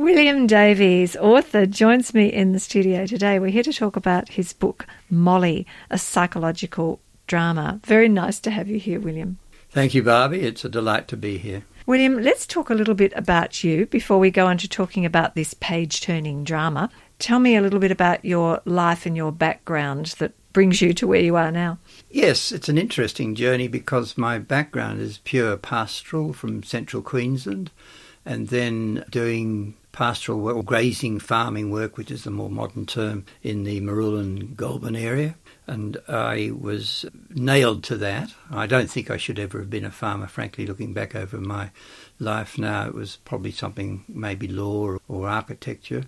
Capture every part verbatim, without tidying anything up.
William Davies, author, joins me in the studio today. We're here to talk about his book, Molly, a psychological drama. Very nice to have you here, William. Thank you, Barbie. It's a delight to be here. William, let's talk a little bit about you before we go on to talking about this page-turning drama. Tell me a little bit about your life and your background that brings you to where you are now. Yes, it's an interesting journey because my background is pure pastoral from central Queensland, and then doing pastoral work, grazing farming work, which is the more modern term, in the Marulan Goulburn area. And I was nailed to that. I don't think I should ever have been a farmer, frankly, looking back over my life now. It was probably something, maybe law or architecture.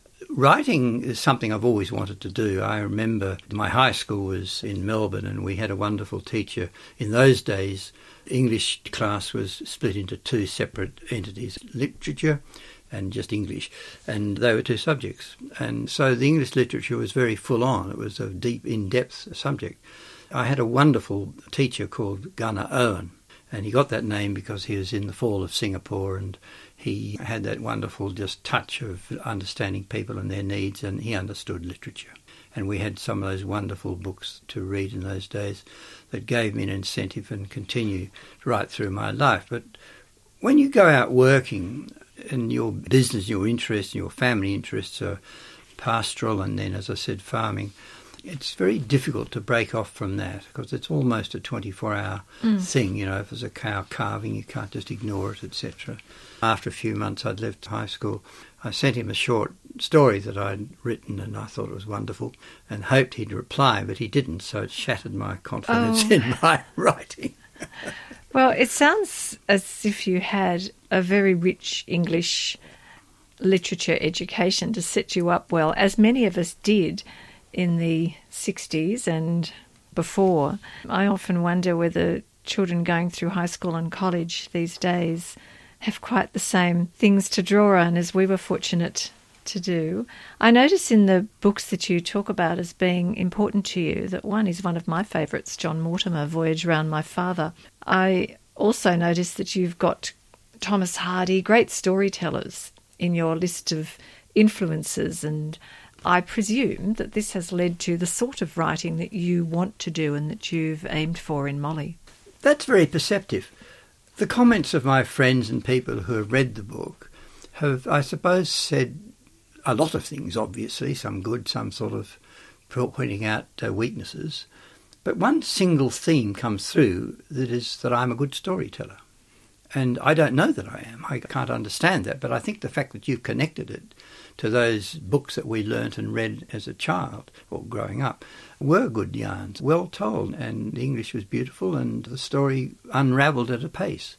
Writing is something I've always wanted to do. I remember my high school was in Melbourne and we had a wonderful teacher. In those days, English class was split into two separate entities, literature and just English, and they were two subjects. And so the English literature was very full on. It was a deep, in-depth subject. I had a wonderful teacher called Gunnar Owen, and he got that name because he was in the fall of Singapore, and he had that wonderful just touch of understanding people and their needs, and he understood literature. And we had some of those wonderful books to read in those days that gave me an incentive and continue right through my life. But when you go out working, and your business, your interests, your family interests are pastoral and then, as I said, farming, it's very difficult to break off from that because it's almost a twenty-four hour mm. thing. You know, if there's a cow calving, you can't just ignore it, et cetera. After a few months I'd left high school, I sent him a short story that I'd written and I thought it was wonderful and hoped he'd reply, but he didn't, so it shattered my confidence oh. in my writing. Well, it sounds as if you had a very rich English literature education to set you up well, as many of us did in the sixties and before. I often wonder whether children going through high school and college these days have quite the same things to draw on as we were fortunate to do. I notice in the books that you talk about as being important to you that one is one of my favourites, John Mortimer, Voyage Round My Father. I also notice that you've got Thomas Hardy, great storytellers in your list of influences, and I presume that this has led to the sort of writing that you want to do and that you've aimed for in Molly. That's very perceptive. The comments of my friends and people who have read the book have, I suppose, said a lot of things, obviously, some good, some sort of pointing out uh, weaknesses. But one single theme comes through, that is that I'm a good storyteller. And I don't know that I am. I can't understand that. But I think the fact that you've connected it to those books that we learnt and read as a child or growing up were good yarns, well told. And the English was beautiful and the story unravelled at a pace.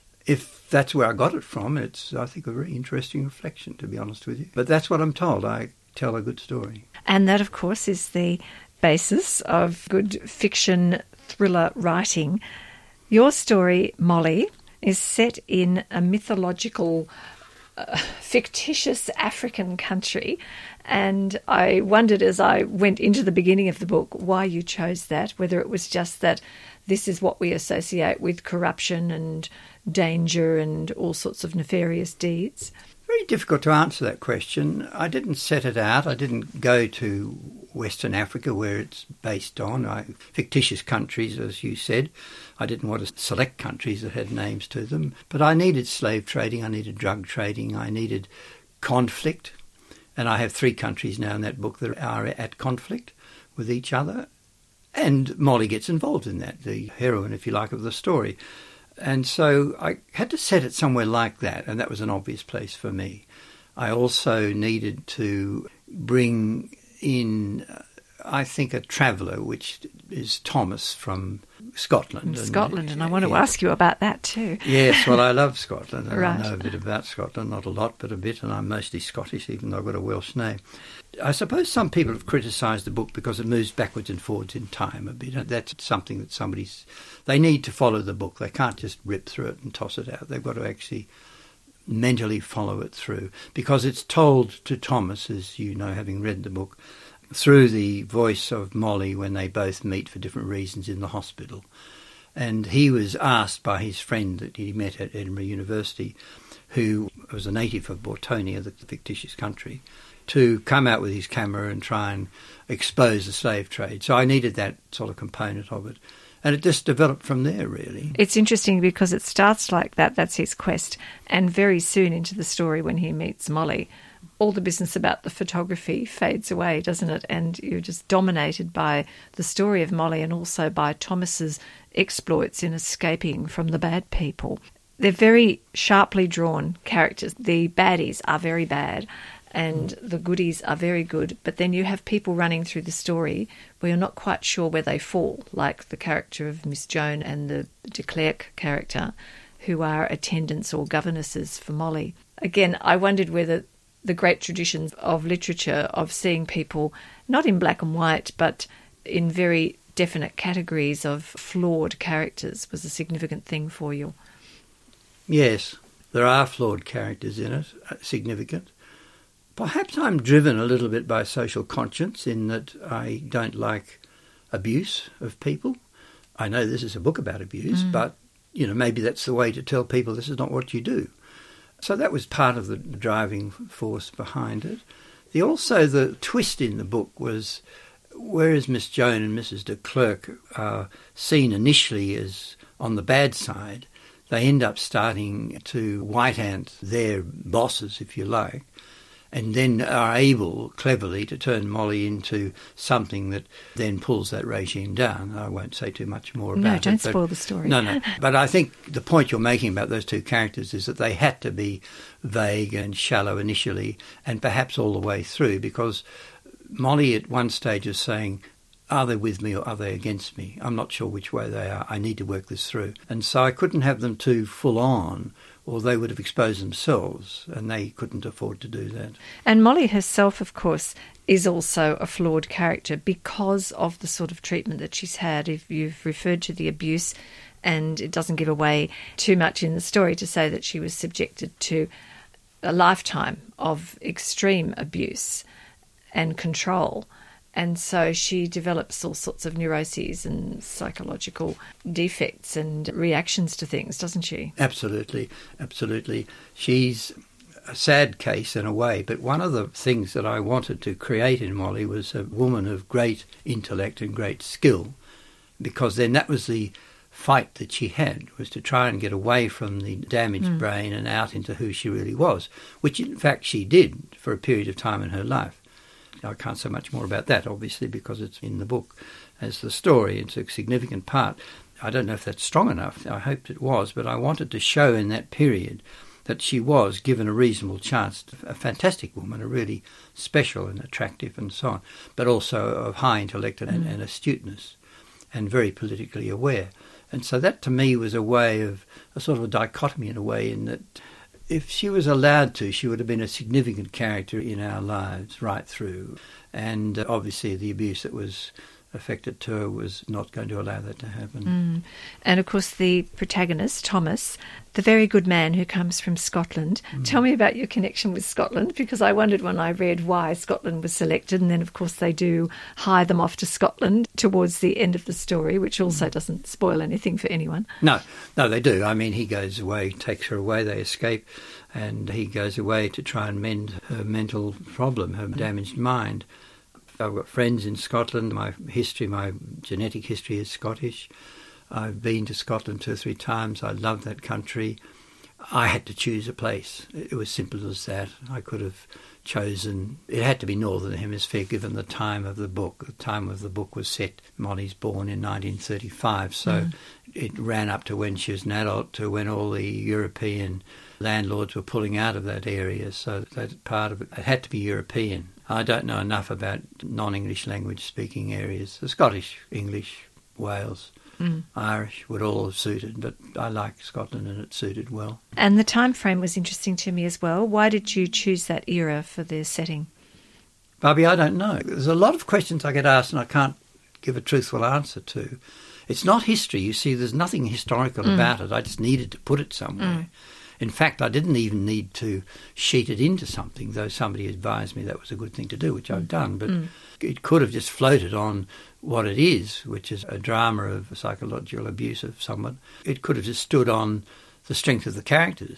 If that's where I got it from, it's, I think, a very interesting reflection, to be honest with you. But that's what I'm told. I tell a good story. And that, of course, is the basis of good fiction thriller writing. Your story, Molly, is set in a mythological, uh, fictitious African country. And I wondered as I went into the beginning of the book why you chose that, whether it was just that this is what we associate with corruption and danger and all sorts of nefarious deeds. Very difficult to answer that question. I didn't set it out. I didn't go to Western Africa where it's based on. I, fictitious countries, as you said. I didn't want to select countries that had names to them. But I needed slave trading, I needed drug trading, I needed conflict. And I have three countries now in that book that are at conflict with each other. And Molly gets involved in that, the heroine, if you like, of the story. And so I had to set it somewhere like that, and that was an obvious place for me. I also needed to bring in, uh, I think, a traveller, which is Thomas from Scotland. From Scotland, and, and I want yeah. to ask you about that too. Yes, well, I love Scotland, and right. I know a bit about Scotland, not a lot, but a bit, and I'm mostly Scottish, even though I've got a Welsh name. I suppose some people have criticised the book because it moves backwards and forwards in time a bit. That's something that somebody's... They need to follow the book. They can't just rip through it and toss it out. They've got to actually mentally follow it through, because it's told to Thomas, as you know, having read the book, through the voice of Molly when they both meet for different reasons in the hospital. And he was asked by his friend that he met at Edinburgh University, who was a native of Bortonia, the fictitious country, to come out with his camera and try and expose the slave trade. So I needed that sort of component of it. And it just developed from there, really. It's interesting because it starts like that, that's his quest, and very soon into the story when he meets Molly, all the business about the photography fades away, doesn't it? And you're just dominated by the story of Molly and also by Thomas's exploits in escaping from the bad people. They're very sharply drawn characters. The baddies are very bad and the goodies are very good, but then you have people running through the story where you're not quite sure where they fall, like the character of Miss Joan and the de Klerk character, who are attendants or governesses for Molly. Again, I wondered whether the great traditions of literature of seeing people not in black and white but in very definite categories of flawed characters was a significant thing for you. Yes, there are flawed characters in it, significant. Perhaps I'm driven a little bit by social conscience in that I don't like abuse of people. I know this is a book about abuse, mm. but, you know, maybe that's the way to tell people this is not what you do. So that was part of the driving force behind it. The also the twist in the book was, whereas Miss Joan and Missus de Klerk are seen initially as on the bad side, they end up starting to white ant their bosses, if you like, and then are able cleverly to turn Molly into something that then pulls that regime down. I won't say too much more about it. No, don't it, spoil the story. No, no. But I think the point you're making about those two characters is that they had to be vague and shallow initially and perhaps all the way through, because Molly at one stage is saying, are they with me or are they against me? I'm not sure which way they are. I need to work this through. And so I couldn't have them too full on, or they would have exposed themselves, and they couldn't afford to do that. And Molly herself, of course, is also a flawed character because of the sort of treatment that she's had. If you've referred to the abuse, and it doesn't give away too much in the story to say that she was subjected to a lifetime of extreme abuse and control. And so she develops all sorts of neuroses and psychological defects and reactions to things, doesn't she? Absolutely, absolutely. She's a sad case in a way, but one of the things that I wanted to create in Molly was a woman of great intellect and great skill, because then that was the fight that she had, was to try and get away from the damaged mm. brain and out into who she really was, which in fact she did for a period of time in her life. I can't say much more about that, obviously, because it's in the book as the story. It's a significant part. I don't know if that's strong enough. I hoped it was, but I wanted to show in that period that she was given a reasonable chance. A fantastic woman, a really special and attractive and so on, but also of high intellect and, mm. and astuteness and very politically aware. And so that to me was a way of, a sort of a dichotomy in a way, in that if she was allowed to, she would have been a significant character in our lives right through. And uh, obviously the abuse that was affected to her was not going to allow that to happen. Mm. And of course the protagonist, Thomas, the very good man who comes from Scotland. Mm. Tell me about your connection with Scotland, because I wondered when I read why Scotland was selected, and then of course they do hire them off to Scotland towards the end of the story, which also mm. doesn't spoil anything for anyone. No, no, they do. I mean, he goes away, takes her away, they escape, and he goes away to try and mend her mental problem, her damaged mind. I've got friends in Scotland. My history, my genetic history is Scottish. I've been to Scotland two or three times. I love that country. I had to choose a place. It was simple as that. I could have chosen, it had to be Northern Hemisphere given the time of the book. The time of the book was set, Molly's born in nineteen thirty-five, so mm. it ran up to when she was an adult, to when all the European landlords were pulling out of that area, so that part of it, it had to be European. I don't know enough about non-English language speaking areas. The Scottish, English, Wales, mm. Irish would all have suited, but I like Scotland and it suited well. And the time frame was interesting to me as well. Why did you choose that era for the setting? Barbie, I don't know. There's a lot of questions I get asked and I can't give a truthful answer to. It's not history. You see, there's nothing historical mm. about it. I just needed to put it somewhere. Mm. In fact, I didn't even need to sheet it into something, though somebody advised me that was a good thing to do, which I've done. But mm. it could have just floated on what it is, which is a drama of psychological abuse of someone. It could have just stood on the strength of the characters,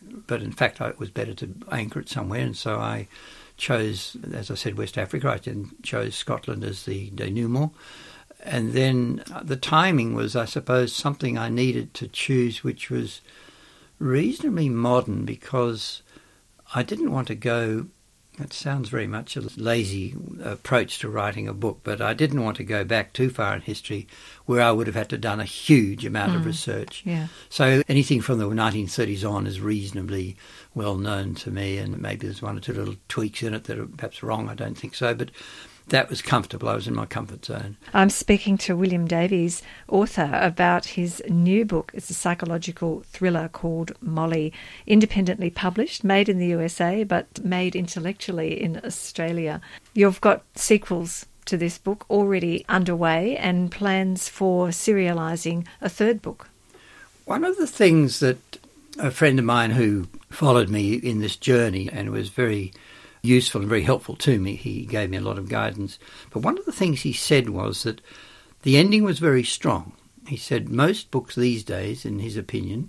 but in fact it was better to anchor it somewhere, and so I chose, as I said, West Africa. I then chose Scotland as the denouement. And then the timing was, I suppose, something I needed to choose which was reasonably modern, because I didn't want to go, it sounds very much a lazy approach to writing a book, but I didn't want to go back too far in history where I would have had to done a huge amount mm. of research. Yeah. So anything from the nineteen thirties on is reasonably well known to me, and maybe there's one or two little tweaks in it that are perhaps wrong. I don't think so, but that was comfortable. I was in my comfort zone. I'm speaking to William Davies, author, about his new book. It's a psychological thriller called Molly, independently published, made in the U S A, but made intellectually in Australia. You've got sequels to this book already underway and plans for serialising a third book. One of the things that a friend of mine who followed me in this journey and was very useful and very helpful to me, he gave me a lot of guidance, but one of the things he said was that the ending was very strong. He said most books these days, in his opinion,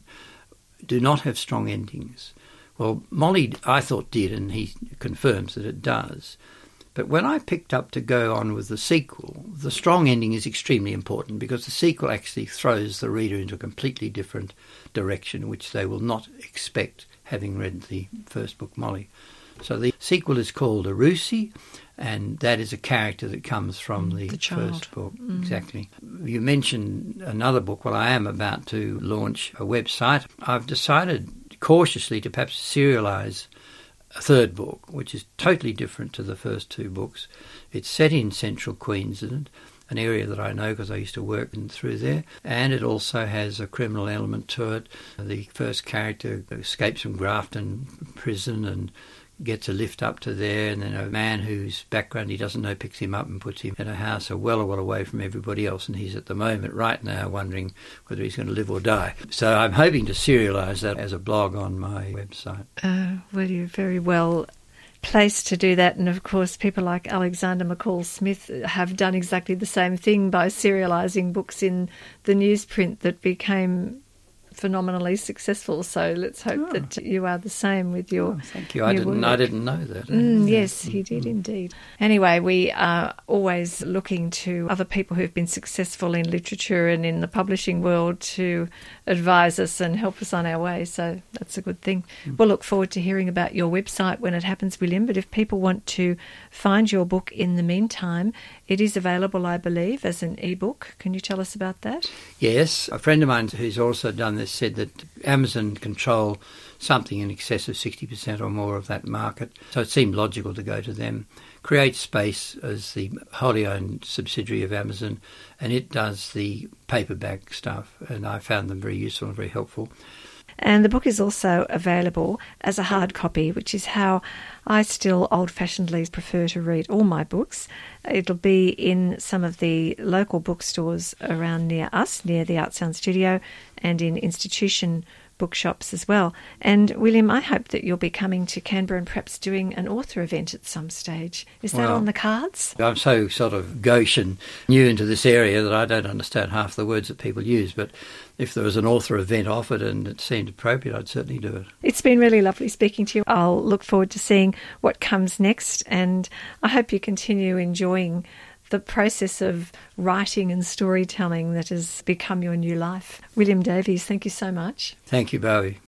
do not have strong endings. Well, Molly, I thought, did, and he confirms that it does. But when I picked up to go on with the sequel, the strong ending is extremely important, because the sequel actually throws the reader into a completely different direction, which they will not expect having read the first book, Molly. So the sequel is called Arusi, and that is a character that comes from the, the first book. Mm. Exactly. You mentioned another book. Well, I am about to launch a website. I've decided cautiously to perhaps serialise a third book, which is totally different to the first two books. It's set in central Queensland, an area that I know because I used to work in through there, and it also has a criminal element to it. The first character escapes from Grafton prison and gets a lift up to there, and then a man whose background he doesn't know picks him up and puts him in a house a well, well away from everybody else, and he's at the moment right now wondering whether he's going to live or die. So I'm hoping to serialise that as a blog on my website. Uh, well, you're very well placed to do that, and of course people like Alexander McCall Smith have done exactly the same thing by serialising books in the newsprint that became phenomenally successful. So let's hope oh. that you are the same with your oh, thank you. I didn't work. I didn't know that. Mm, yes, he did mm. indeed. Anyway, we are always looking to other people who've been successful in literature and in the publishing world to advise us and help us on our way. So that's a good thing. Mm. We'll look forward to hearing about your website when it happens, William. But if people want to find your book in the meantime, it is available, I believe, as an e-book. Can you tell us about that? Yes. A friend of mine who's also done this said that Amazon control something in excess of sixty percent or more of that market, so it seemed logical to go to them. Create Space as the wholly owned subsidiary of Amazon, and it does the paperback stuff, and I found them very useful and very helpful. And the book is also available as a hard copy, which is how I still old-fashionedly prefer to read all my books. It'll be in some of the local bookstores around near us, near the Art Sound Studio, and in institution bookshops as well. And William, I hope that you'll be coming to Canberra and perhaps doing an author event at some stage. Is that well, on the cards? I'm so sort of gauche and new into this area that I don't understand half the words that people use, but if there was an author event offered and it seemed appropriate, I'd certainly do it. It's been really lovely speaking to you. I'll look forward to seeing what comes next, and I hope you continue enjoying the process of writing and storytelling that has become your new life. William Davies, thank you so much. Thank you, Bowie.